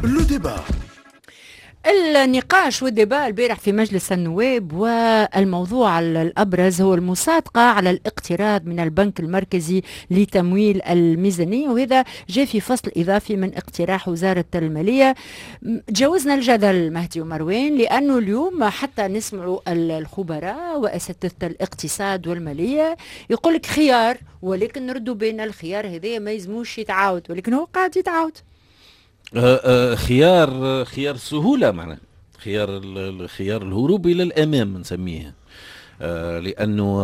لو ديبا. النقاش والدباء البارح في مجلس النواب، والموضوع الأبرز هو المصادقة على الاقتراض من البنك المركزي لتمويل الميزانية، وهذا جاء في فصل إضافي من اقتراح وزارة المالية. تجاوزنا الجدل مهدي ومروان، لأنه اليوم حتى نسمعوا الخبراء وأساتذة الاقتصاد والمالية يقول لك خيار، ولكن نردوا بين الخيار هذا ما يزموش يتعاود، ولكن هو قاعد يتعاود. خيار سهولة، معناه خيار الهروب إلى الأمام نسميه. لأنه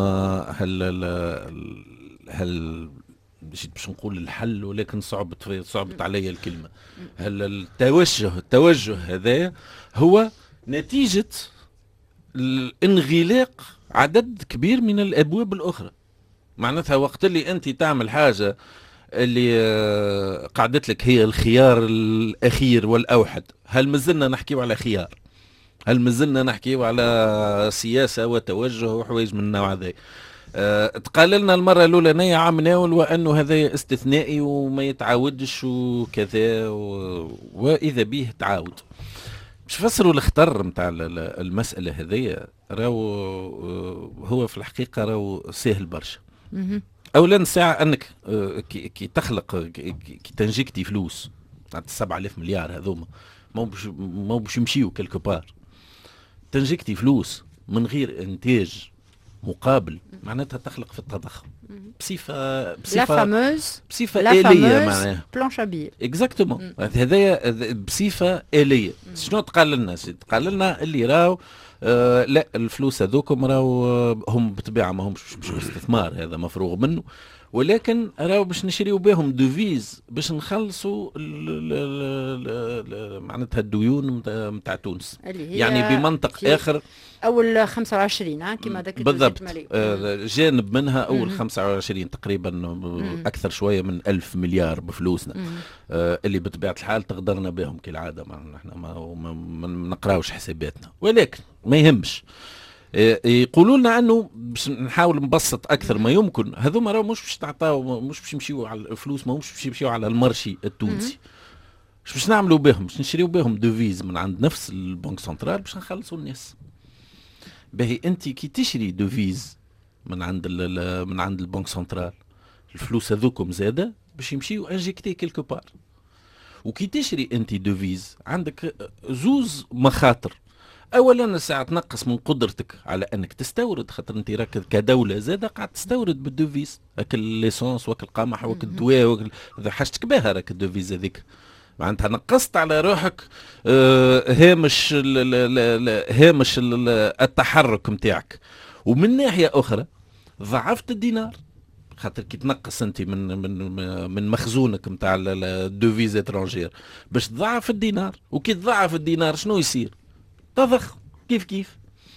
هل باش نقول الحل، ولكن صعبت علي الكلمة. هل التوجه هذا هو نتيجة الانغلاق عدد كبير من الأبواب الأخرى. معناتها وقت اللي أنت تعمل حاجة اللي قعدت لك هي الخيار الأخير والأوحد، هل مازلنا نحكيو على خيار؟ هل مازلنا نحكيو على سياسة وتوجه وحوايج من النوع هذا؟ تقال لنا المرة الأولى عام ناول وأنه هذا استثنائي وما يتعاودش وكذا وإذا به تعاود. مش فسروا الخطر متاع المسألة هذه، راهو هو في الحقيقة راهو سهل برشا. اولا ساعه انك كي تخلق كي تنجيكتي فلوس تاع 7000 مليار هذوما ما باش يمشيو كلكو بار. تنجيكتي فلوس من غير انتاج مقابل، معناتها تخلق في التضخم بصفه آلية، معناها بلانشابير اكزاكتومون. هذايا بصفه آلية. شنو تقال لنا؟ تقال لنا اللي راهو لا، الفلوس هذوكم راهو هم بطبيعه ما همش استثمار، هذا مفروغ منه، ولكن راهو باش نشريو بهم دوفيز باش نخلصوا معناتها الديون نتاع تونس، يعني بمنطق اخر اول 25 كما ذكرت بالضبط. جانب منها اول 25 تقريبا اكثر شويه من 1000 مليار بفلوسنا، اللي بطبيعه الحال تقدرنا بهم كالعاده. احنا ما نقراوش حساباتنا، ولكن ما يهمش. يقولوا لنا انه باش نحاول نبسط اكثر ما يمكن. هذوما راهو مش باش تعطاو، مش باش يمشيو على الفلوس، ما مش باش يمشيو على المارشي التونسي. مش باش نعملوا بهم، باش نشريو بهم دوفيز من عند نفس البنك سنترال باش نخلصوا الناس. باهي انت كي تشري دوفيز من عند البنك سنترال، الفلوس هذوكم زاده باش يمشيو انجيكتي كيلكو بار. وكي تشري انت دوفيز عندك زوز مخاطر. اولا ساعه تنقص من قدرتك على انك تستورد، خاطر انت راك كدوله زاده قاعد تستورد بالدوفيز، اكل ليسونس واكل قمح واكل دواء حاجتك باها راك الدوفيز هذيك. معناتها نقصت على روحك هامش التحرك نتاعك. ومن ناحيه اخرى ضعفت الدينار، خاطر كي تنقص انت من مخزونك نتاع الدوفيز اترونجير باش تضعف الدينار. وكي تضعف الدينار شنو يصير؟ تضخم كيف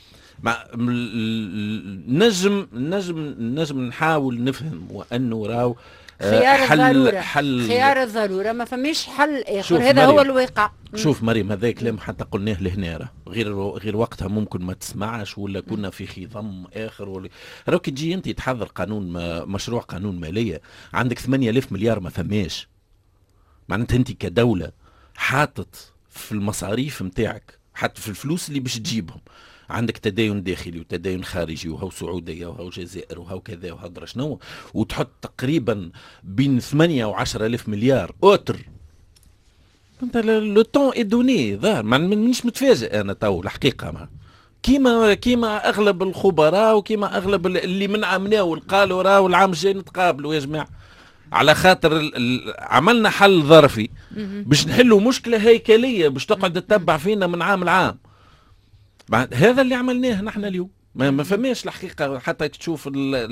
نجم نحاول نفهم وانه راو خيار الضرورة ما فماش حل آخر. هذا هو الواقع. شوف مريم، هذا كلام حتى قلناه لهنا، غير وقتها ممكن ما تسمعش، ولا كنا في خضم آخر، ولا راو كي تجي انت تحضر مشروع قانون مالية عندك 8000 مليار ما فماش. معناتها انت كدولة حاطط في المصاريف متاعك، حتى في الفلوس اللي باش تجيبهم، عندك تدين داخلي وتدين خارجي، وهو سعودية وهو جزائر وهو كذا وهو شنو، وتحط تقريبا بين 8 و10 ألف مليار اوتر. انت لو طون ادوني ظاهر مانيش متفاجئ انا تو الحقيقة. كيما اغلب الخبراء وكيما اغلب اللي من عمناو قالوا راهو العام الجاي نتقابلوا يا جماعة، على خاطر عملنا حل ظرفي باش نحلوا مشكلة هيكلية باش تقعد تتبع فينا من عام لعام. هذا اللي عملناه نحن اليوم. ما فماش الحقيقة، حتى تشوف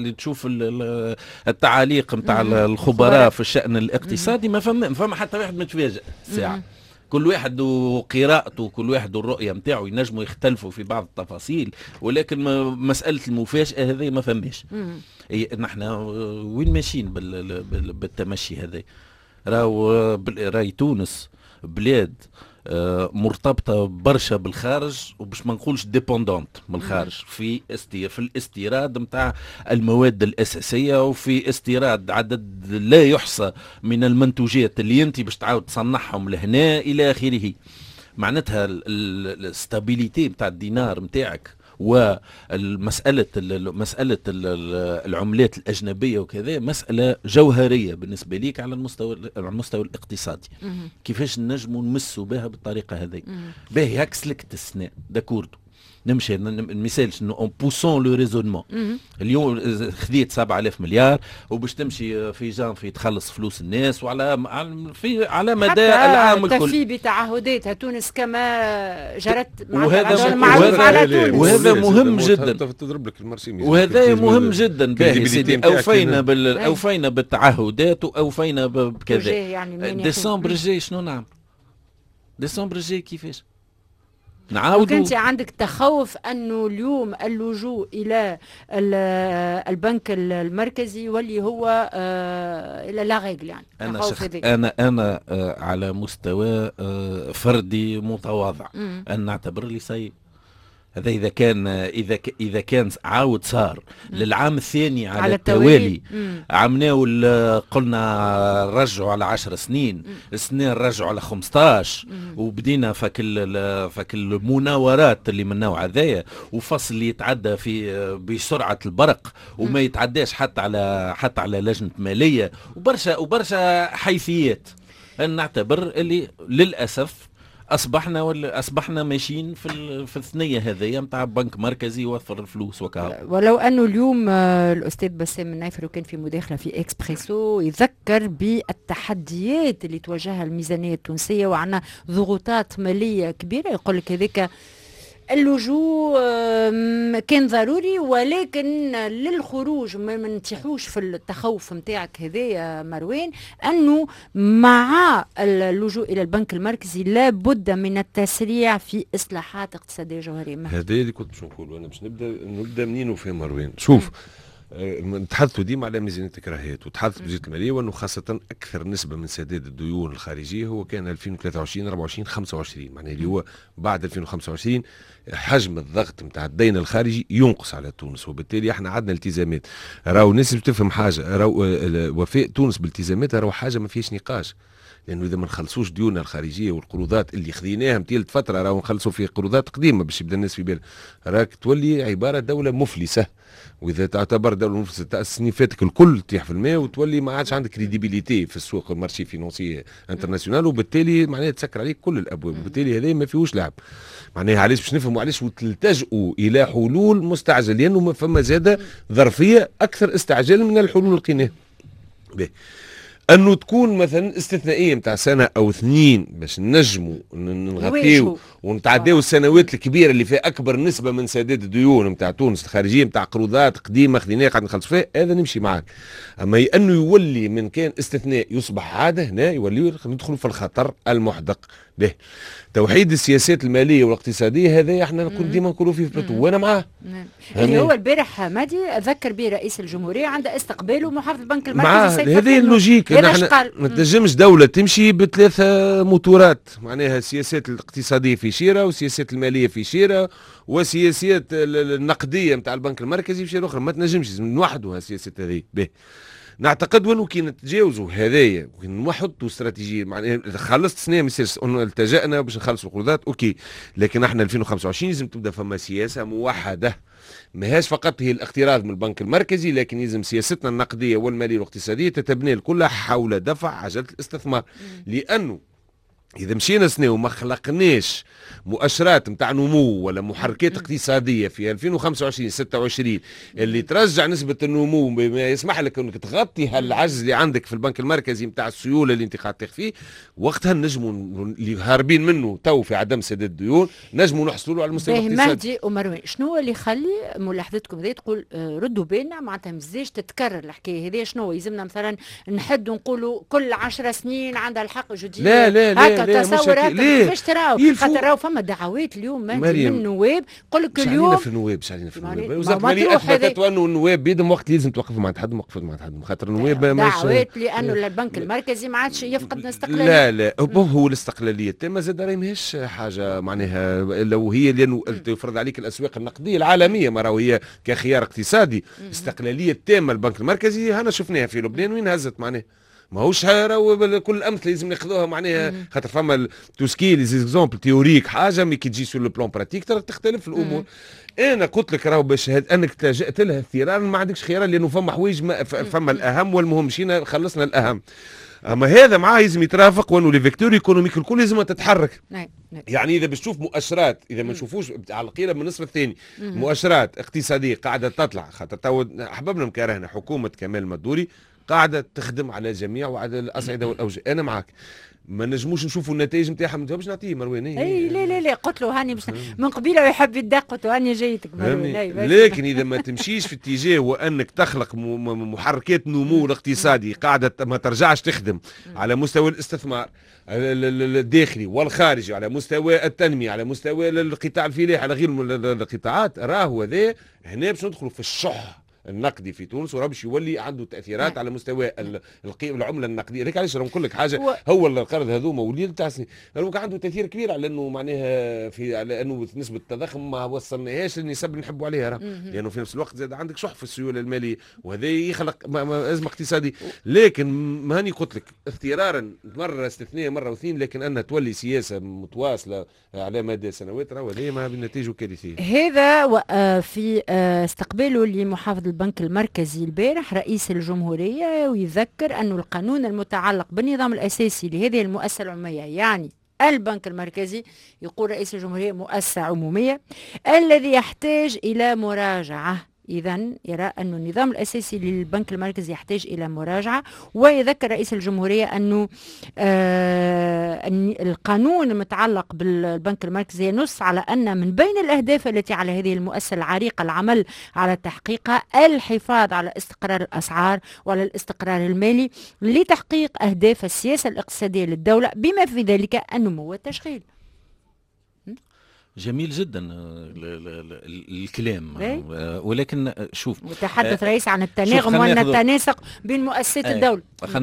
التعاليق نتاع الخبراء في الشأن الاقتصادي ما فما حتى واحد متفاجئ ساعة. كل واحد وقراءته وكل واحد والرؤية نتاعو ينجموا يختلفوا في بعض التفاصيل، ولكن مسألة المفاجأة هذه ما فماش. نحن وين ماشيين بالتمشي هذا؟ راهي تونس بلاد مرتبطه برشا بالخارج، وباش ما نقولش ديبوندونت من الخارج في الاستيراد نتاع المواد الاساسيه، وفي استيراد عدد لا يحصى من المنتوجات اللي انت باش تعاود تصنعهم لهنا الى اخره. معناتها الاستابيليتي نتاع الدينار نتاعك ومسألة العملات الأجنبية وكذا مسألة جوهرية بالنسبة ليك على المستوى الاقتصادي. كيفاش نجموا نمسوا بها بالطريقة هذه؟ باهي هاك سلكت السنة داكوردو، نمشي المثال شنو اون بوسون لو ريزونمون. اليوم خذيت 7000 مليار وباش تمشي في جانفي تخلص فلوس الناس على مدى العام الكل. تفي بتعهداتها تونس كما جرت وهذا مهم جدا. تضرب لك المرسي وهذا مهم جدا. باهي سيدي اوفينا بالتعهدات واوفينا بكذا. يعني ديسمبر الجاي شنو نعمل؟ ديسمبر الجاي كيفاش؟ نعاودوا. كنت عندك تخوف أنه اليوم اللجوء إلى البنك المركزي واللي هو إلى لا ريغل، يعني أنا على مستوى فردي متواضع أن نعتبر لي سيء هذا إذا كان عاود صار للعام الثاني على التوالي. عمناه قلنا رجعوا على 10 سنين، السنين رجعوا على 15، وبدينا فك المناورات اللي من النوع هذايا، وفصل اللي يتعدى بسرعة البرق وما يتعداش حتى على لجنة مالية وبرشا حيثيات. نعتبر اللي للأسف اصبحنا ماشيين في الثنيه هذه نتاع بنك مركزي يوفر الفلوس وكذا. ولو انه اليوم الاستاذ بسام النايفر كان في مداخله في اكسبريسو يذكر بالتحديات اللي تواجهها الميزانيه التونسيه وعنا ضغوطات ماليه كبيره. يقول لك هذاك اللجوء كان ضروري، ولكن للخروج ما نتيحوش في التخوف نتاعك هذا يا مروان، انه مع اللجوء الى البنك المركزي لابد من التسريع في اصلاحات اقتصاديه جوهريه. هذا اللي كنت باش نقول انا، باش نبدا منين وفين مروان. شوف نتحدثوا ديما على ميزانية الكراهيات وتحدث بوزية المالية، وانه خاصة اكثر نسبة من سداد الديون الخارجية هو كان 2023 24 25، معناها اللي هو بعد 2025 حجم الضغط نتاع الدين الخارجي ينقص على تونس، وبالتالي احنا عندنا التزامات. راهو الناس تفهم حاجة، راهو وفاء تونس بالتزاماتها راهو حاجة ما فيهاش نقاش، لانه اذا ما نخلصوش ديوننا الخارجيه والقروضات اللي خذيناها متيلت فتره راهو نخلصوا في قروضات قديمه باش يبدا الناس في بالها، راك تولي عباره دوله مفلسه. واذا تعتبر دوله مفلسه تاع السنين فاتك الكل تطيح في الماء، وتولي ما عادش عندك كريديبيليتي في السوق المارشي فينونسي انترناسيونال، وبالتالي معناها تسكر عليك كل الابواب، وبالتالي هذا ما فيهوش لعب. معناها علاش باش نفهموا علاش تلتجئوا الى حلول مستعجله، لانه ما فما زاده ظرفيه اكثر استعجال من الحلول اللي لقيناها. انه تكون مثلا استثنائيه نتاع سنه او اثنين باش نجموا نغطيو ونتعداو السنوات الكبيره اللي فيها اكبر نسبه من سداد الديون نتاع تونس الخارجيه نتاع قروضات قديمه خذيناها قاعد نخلص فيها، هذا نمشي معاك. اما انه يولي من كان استثناء يصبح عاده، هنا يولي ندخلوا في الخطر المحدق. به توحيد السياسات الماليه والاقتصاديه هذا احنا كنا ديما نقولوا فيه بلاتو وانا معاه. اللي هو البارح مادي ذكر به رئيس الجمهوريه عند استقباله محافظ البنك المركزي. هذه اللوجيك، نحن ما تنجمش دوله تمشي بثلاثه موتورات، معناها السياسات الاقتصاديه في شيره، والسياسات الماليه في شيره، وسياسات النقديه نتاع البنك المركزي في شيره اخرى، ما تنجمش نوحدوا السياسات هذه. به نعتقد وانه كي نتجاوزوا هذايا ونحطوا استراتيجيه، معناها خلصت سنه ما يصيرش انه التجأنا باش نخلصوا القروضات اوكي، لكن احنا 2025 لازم تبدا فما سياسه موحده، ماهاش فقط هي الاقتراض من البنك المركزي، لكن لازم سياستنا النقديه والماليه والاقتصاديه تتبنى كلها حول دفع عجله الاستثمار. لانه إذا مشينا سنة وما خلقناش مؤشرات نتاع نمو ولا محركات اقتصادية في 2025 26 اللي ترجع نسبة النمو بما يسمح لك انك تغطي هالعجز اللي عندك في البنك المركزي نتاع السيولة اللي انت قاعد تاخذ فيه، وقتها نجموا اللي هاربين منه تو في عدم سداد الديون نجموا نحصلوا على المستوى الاقتصادي. مهدي ومروان، شنو اللي يخلي ملاحظتكم هذه تقول ردوا بالنا معناتها مازالش تتكرر الحكاية هذه؟ شنو يلزمنا مثلا نحد ونقولوا كل 10 سنين عندها الحق جديد؟ لا لا لا تصور كيفاش تراو؟ خاطر فما دعوات اليوم من النواب يقول لك اليوم في النواب وزاره الماليه اثبتت انه النواب بيدهم وقت لازم توقفوا مع حد وقفوا مع حد خاطر النواب دعوات لانه البنك المركزي ما عادش يفقد استقلاليه. لا هو الاستقلاليه التامه زاد راهي ماهيش حاجه معناها لو هي لانه تفرض عليك الاسواق النقديه العالميه ما راهو هي كخيار اقتصادي استقلاليه التامه البنك المركزي هنا شفناها في لبنان وين هزت معناها ماهوش راهو كل الامثله لازم ناخذوها معناها خاطر فما توسكي لي زيكزومبل تيوريك حاجه مي كي تجي سور لو بلون براتيك تختلف الامور. انا قلت لك راهو باش انك تلجأت لها اضطرارا ما عندكش خيار لانه فما حوايج فما الاهم والمهم مشينا خلصنا الاهم. اما هذا معاه لازم يترافق وانه لي فيكتور ايكونوميك الكل لازم تتحرك. يعني اذا باش تشوف مؤشرات اذا ما نشوفوش على القيله من النصف الثاني مؤشرات اقتصاديه قاعده تطلع خاطر تو احببنا مكرهنا حكومه كمال مدوري قاعده تخدم على الجميع وعلى الاصعده والاوجه. انا معك ما نجموش نشوفوا النتائج نتاعها باش نعطيه مروان. اي لا قلت له هاني من قبيله يحب يدق قلت له هاني جايتك مروان. لكن اذا ما تمشيش في اتجاه وانك تخلق محركات نمو الاقتصادي قاعده ما ترجعش تخدم على مستوى الاستثمار الداخلي والخارجي على مستوى التنميه على مستوى القطاع الفلاحي على غير القطاعات راهو هذا هنا باش ندخلوا في الشح النقدي في تونس وراه باش يولي عنده تاثيرات على مستوى العمله النقديه. هيك علاش نقول لك حاجه هو القرض هذوما وليد تاع سنين عنده تاثير كبير على انه معناها على انه نسبه التضخم ما وصلناهاش للنسب اللي نحبوا عليها لانه في نفس الوقت زاد عندك شح في السيوله الماليه وهذا يخلق ازمه اقتصاديه. لكن ما هاني قلت لك اضطرارا مره استثنائيه مره واثنين لكن انها تولي سياسه متواصله على مدى سنوات راهو هذا ما بالنتائج كارثيه. هذا في استقباله لمحافظ البنك المركزي البارح رئيس الجمهورية ويذكر أن القانون المتعلق بالنظام الأساسي لهذه المؤسسة العمومية يعني البنك المركزي يقول رئيس الجمهورية مؤسسة عمومية الذي يحتاج إلى مراجعة. إذا يرى أن النظام الأساسي للبنك المركزي يحتاج إلى مراجعة. ويذكر رئيس الجمهورية أنه القانون المتعلق بالبنك المركزي ينص على أن من بين الأهداف التي على هذه المؤسسة العريقة العمل على تحقيقها الحفاظ على استقرار الأسعار وعلى الاستقرار المالي لتحقيق أهداف السياسة الاقتصادية للدولة بما في ذلك النمو والتشغيل. جميل جدا الكلام ولكن شوف وتحدث رئيس عن التناغم وان التناسق بين مؤسسات الدولة.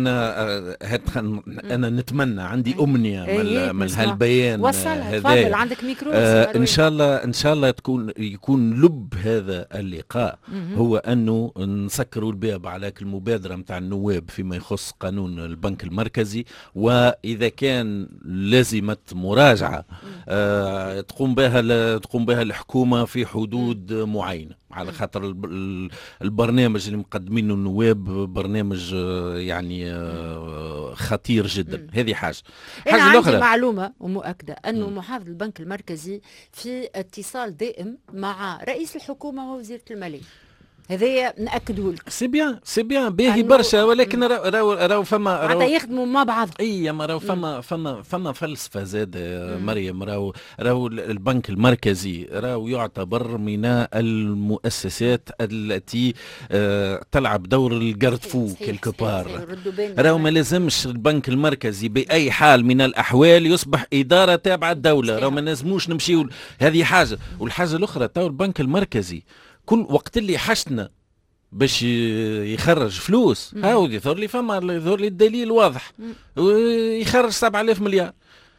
انا نتمنى عندي امنيه من هالبيان هذا. تفضل عندك ميكرو. ان شاء الله يكون لب هذا اللقاء هو انه نسكروا الباب على المبادره نتاع النواب فيما يخص قانون البنك المركزي واذا كان لازمت مراجعه تقوم بها الحكومة في حدود معينة على خاطر البرنامج اللي مقدمينه النواب برنامج يعني خطير جدا. هذه حاجة عندي معلومة ومؤكدة أنه محافظ البنك المركزي في اتصال دائم مع رئيس الحكومة ووزيرة المالية. هذا نأكده لك. سي بيان باهي برشا ولكن راهو فما معناتها يخدموا مع بعض. اي ما راهو فما فلسفه زاد مريم. راهو البنك المركزي راهو يعتبر من المؤسسات التي تلعب دور الجاردفو كيلكوبار. راهو ما لازمش البنك المركزي باي حال من الاحوال يصبح اداره تابعه الدوله. راهو ما لازموش نمشيو هذه حاجه. والحاجه الاخرى تو البنك المركزي كل وقت اللي حشنا باش يخرج فلوس هاودي يظهر لي الدليل واضح يخرج 7000 مليار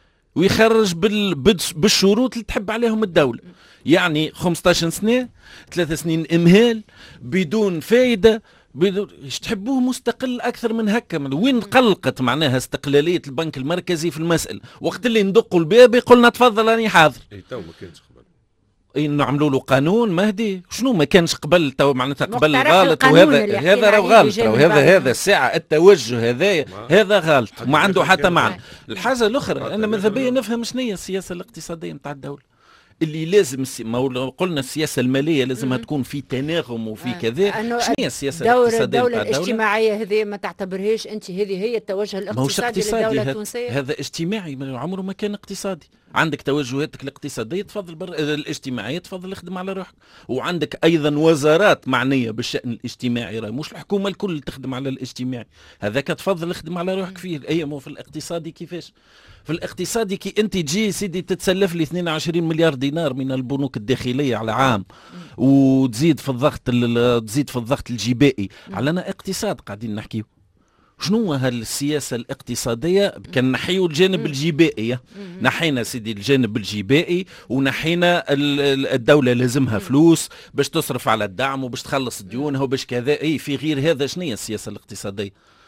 ويخرج بالشروط اللي تحب عليهم الدولة. يعني 15 سنة 3 سنين امهال بدون فايدة تحبوه مستقل اكثر من هكا. وين قلقت معناها استقلالية البنك المركزي في المسألة وقت اللي ندقوا الباب يقولنا تفضل راني حاضر. تو ما كانش نعملوا له قانون مهدي شنو ما كانش قبل تو معناتها قبل غلط وهذا راه غلط هذا الساعه التوجه هذا غلط وما عنده حتى معنى. الحاجه الاخرى انا ماذا بيا نفهم شنو هي السياسه الاقتصاديه نتاع الدوله اللي لازم ما قلنا السياسه الماليه لازمها تكون في تناغم وفي كذا. شنو هي السياسه الاقتصاديه نتاع الدوله الاجتماعيه هذه ما تعتبرهاش انت هذه هي التوجه الاقتصادي للدوله التونسيه؟ هذا اجتماعي عمره ما كان اقتصادي. عندك توجهاتك الاقتصاديه تفضل الاجتماعيه تفضل اخدم على روحك، وعندك ايضا وزارات معنيه بالشان الاجتماعي، مش الحكومه الكل تخدم على الاجتماعي، هذاك تفضل اخدم على روحك فيه. اي مو في الاقتصادي كيفاش؟ في الاقتصادي كي انت تجي سيدي تتسلف لي 22 مليار دينار من البنوك الداخليه على عام، وتزيد في الضغط الجبائي علىنا اقتصاد قاعدين نحكيو. شنو هالسياسة الاقتصادية؟ كان نحيو الجانب الجبائي، نحينا سيدي الجانب الجبائي ونحينا الدولة لازمها فلوس باش تصرف على الدعم وباش تخلص ديونها وباش كذا. اي في غير هذا شنو هي السياسة الاقتصادية؟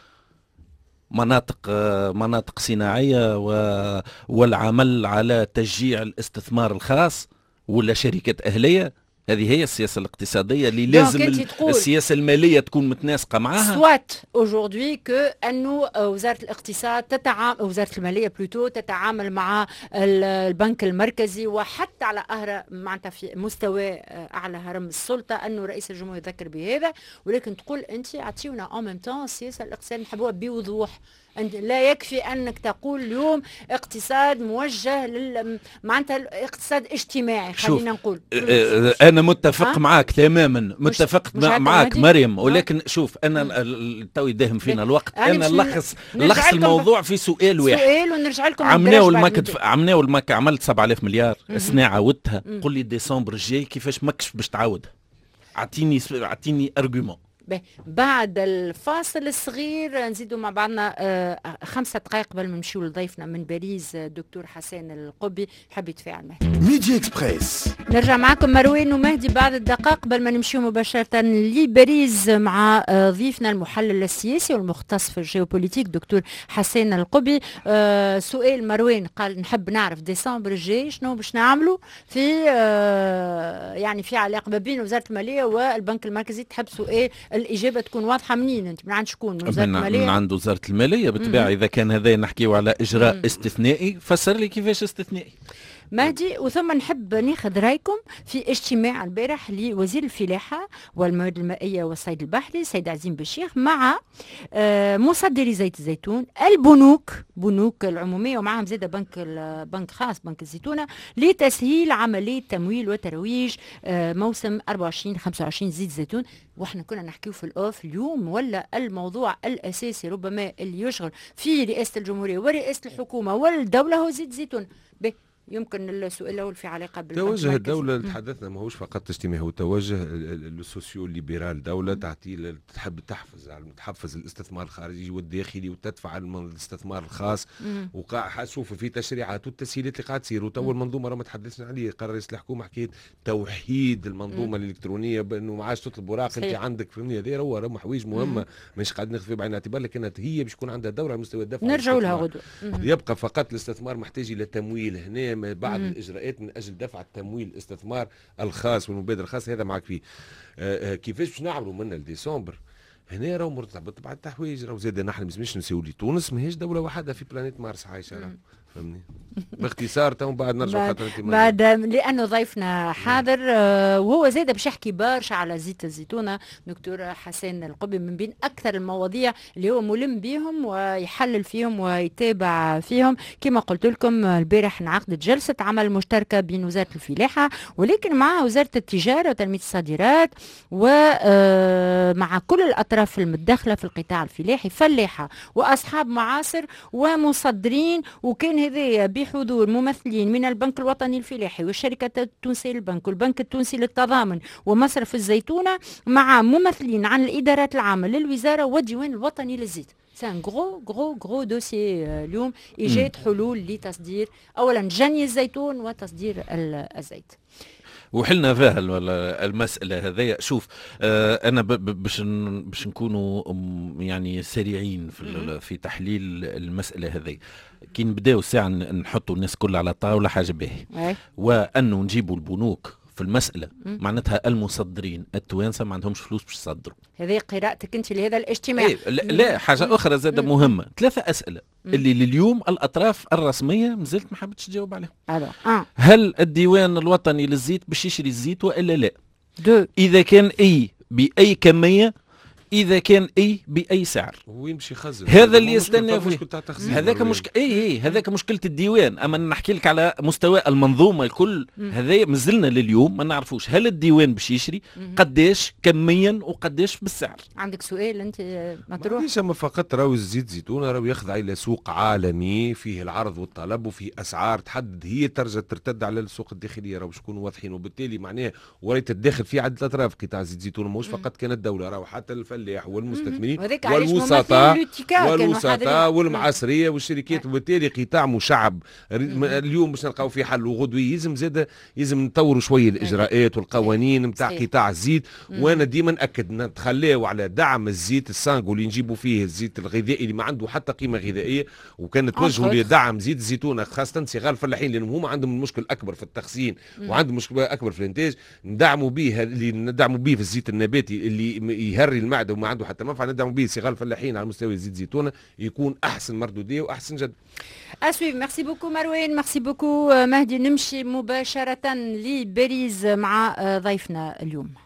مناطق صناعية والعمل على تشجيع الاستثمار الخاص ولا شركة أهلية. هذه هي السياسة الاقتصادية اللي لازم السياسة المالية تكون متناسقة معها. سوات aujourd'hui que أنه وزارة الاقتصاد وزارة المالية تتعامل مع البنك المركزي وحتى على معناتها في مستوى أعلى هرم السلطة، أنه رئيس الجمهورية يذكر بهذا، ولكن تقول أنت أعطيونا en même temps السياسة الاقتصادية نحبوها بوضوح. لا يكفي أنك تقول اليوم اقتصاد موجه معناتها اقتصاد اجتماعي، خلينا نقول. أنا متفق معك تماما، متفق معك مريم، ولكن شوف أنا توي داهم فينا الوقت، أنا نلخص الموضوع في سؤال واحد. سؤال ونرجع لكم. عملنا والماك عملت 7000 مليار، السنة عاودتها، قل لي ديسمبر الجاي كيفاش ماكش باش تعاودها؟ أعطيني أرجومون. بعد الفاصل الصغير نزيدوا مع بعضنا 5 دقائق قبل ما نمشيو لضيفنا من باريس دكتور حسين القبي حب يتفاعل معنا. ميديا اكسبريس نرجع معكم مروان ومهدي بعد الدقائق قبل ما نمشيو مباشرة لباريس مع ضيفنا المحلل السياسي والمختص في الجيوبوليتيك دكتور حسين القبي. سؤال مروان قال نحب نعرف ديسمبر الجاي شنو باش نعملوا في يعني في علاقة ما بين وزارة المالية والبنك المركزي. تحب سؤال الإجابة تكون واضحة منين؟ أنت من عند شكون؟ من وزارة المالية؟ من عند وزارة المالية بالطبيعة. إذا كان هذا نحكيو على إجراء استثنائي، فسر لي كيفاش استثنائي مهدي. وثم نحب ناخذ رايكم في اجتماع البارح لوزير الفلاحة والموارد المائية والصيد البحري سيد عزيم بشيخ مع مصدري زيت الزيتون، بنوك العمومية، ومعهم زيادة بنك خاص بنك الزيتونة لتسهيل عملية تمويل وترويج موسم 24-25 زيت الزيتون. واحنا كنا نحكيه في الأوف اليوم، ولا الموضوع الأساسي ربما اللي يشغل في رئاسة الجمهورية ورئاسة الحكومة والدولة هو زيت الزيتون. يمكن السؤال الأول في علاقة توجه الدولة اللي تحدثنا ماهوش فقط اجتماعي، هو توجه السوسيو ليبرال. دولة تحب تحفز الاستثمار الخارجي والداخلي وتدفع الاستثمار الخاص، وقاعد شوف في تشريعات والتسهيلات اللي قاعد تصير. وتو المنظومة راه ما تحدثنا عليه، قرر رئيس الحكومة حكاية توحيد المنظومة الإلكترونية، بأنه ما عادش تطلب وراق أنت عندك فهمني. هذا هو حوايج مهمة مش قاعد ناخذ فيه بعين الاعتبار، لكن هي باش يكون عندها دور على مستوى الدفع. نرجعوا لها غدوة. يبقى فقط الاستثمار محتاج إلى تمويل هنا بعض الإجراءات من أجل دفع التمويل الاستثمار الخاص والمبادرة الخاصة. هذا معك فيه. كيفاش باش نعملوا من لديسمبر هنا راهو مرتبط بعض التحويج. راهو زاد نحن مش نسيو لي تونس ماهيش دولة واحدة في بلانيت مارس عايشة، فهمني. باختصار تو بعد نرجع بعد لانه ضيفنا حاضر وهو زاد باش يحكي برشا على زيت الزيتونه. دكتور حسين القبي من بين اكثر المواضيع اللي هو ملم بهم ويحلل فيهم ويتابع فيهم. كما قلت لكم البارح انعقدت جلسه عمل مشتركه بين وزاره الفلاحه ولكن مع وزاره التجاره وتنميه الصادرات ومع كل الاطراف المتداخله في القطاع الفلاحي، فلاحه واصحاب معاصر ومصدرين. وكان هذا بحضور ممثلين من البنك الوطني الفلاحي والشركة التونسية للبنك والبنك التونسي للتضامن ومصرف الزيتونة، مع ممثلين عن الإدارات العامة للوزارة والديوان الوطني للزيت. سان غرو دوسي اليوم إيجاد حلول لتصدير أولا جني الزيتون وتصدير الزيت. وحلنا فيها المسألة هذه. شوف أنا باش نكونوا يعني سريعين في تحليل المسألة هذه. كي نبداو ساعة نحطوا الناس كلها على طاولة حاجة باهي، وأنه نجيبوا البنوك في المسألة معناتها المصدرين التوانسة ما عندهمش فلوس باش يصدروا. هذه قراءتك أنت لهذا الاجتماع. لا حاجة أخرى زادة مهمة. 3 أسئلة اللي لليوم الأطراف الرسمية مازالت ما حبتش تجاوب عليهم. هل الديوان الوطني للزيت باش يشري الزيت وإلا لا؟ إذا كان بأي كمية اذا كان باي سعر ويمشي يخزن. هذا اللي يستنى فيه. هذاك هذاك مشكله الديوان. اما نحكي لك على مستوى المنظومه الكل، هذا مازلنا لليوم ما نعرفوش هل الديوان باش يشري قداش كميا وقداش بالسعر. عندك سؤال انت ما تروح؟ ليش اما فقط راهو الزيت زيتون راهو يخضع الى سوق عالمي فيه العرض والطلب وفيه اسعار تحدد هي ترجع ترتد على السوق الداخليه، راهو باش يكونوا واضحين. وبالتالي معناه وريت تدخل فيه عده اطراف قطاع زيت زيتون، مش فقط كان الدوله، راهو حتى الفلاح والمستثمرين والوسطاء والمعسريه والشركات. وبالتالي قطاع مشعب اليوم باش نلقاو فيه حل، وغدوي يلزم نطوروا شويه الاجراءات والقوانين نتاع قطاع الزيت. وانا ديما ناكد نتخليو على دعم الزيت السانغو اللي نجيبوا فيه الزيت الغذائي اللي ما عنده حتى قيمه غذائيه، وكان توجهوا لدعم زيت الزيتون خاصه صغار الفلاحين لانهم هما عندهم المشكل الاكبر في التخزين وعندهم مشكل اكبر في الانتاج. ندعموا به في الزيت النباتي اللي يهري المعده وما عنده حتى منفعه، ندعموا به صغار الفلاحين على مستوى زيت زيتونه يكون احسن مردوديه واحسن جد. اسويف. ميرسي بوكو مروان، ميرسي بوكو مهدي. نمشي مباشره لباريس مع ضيفنا اليوم.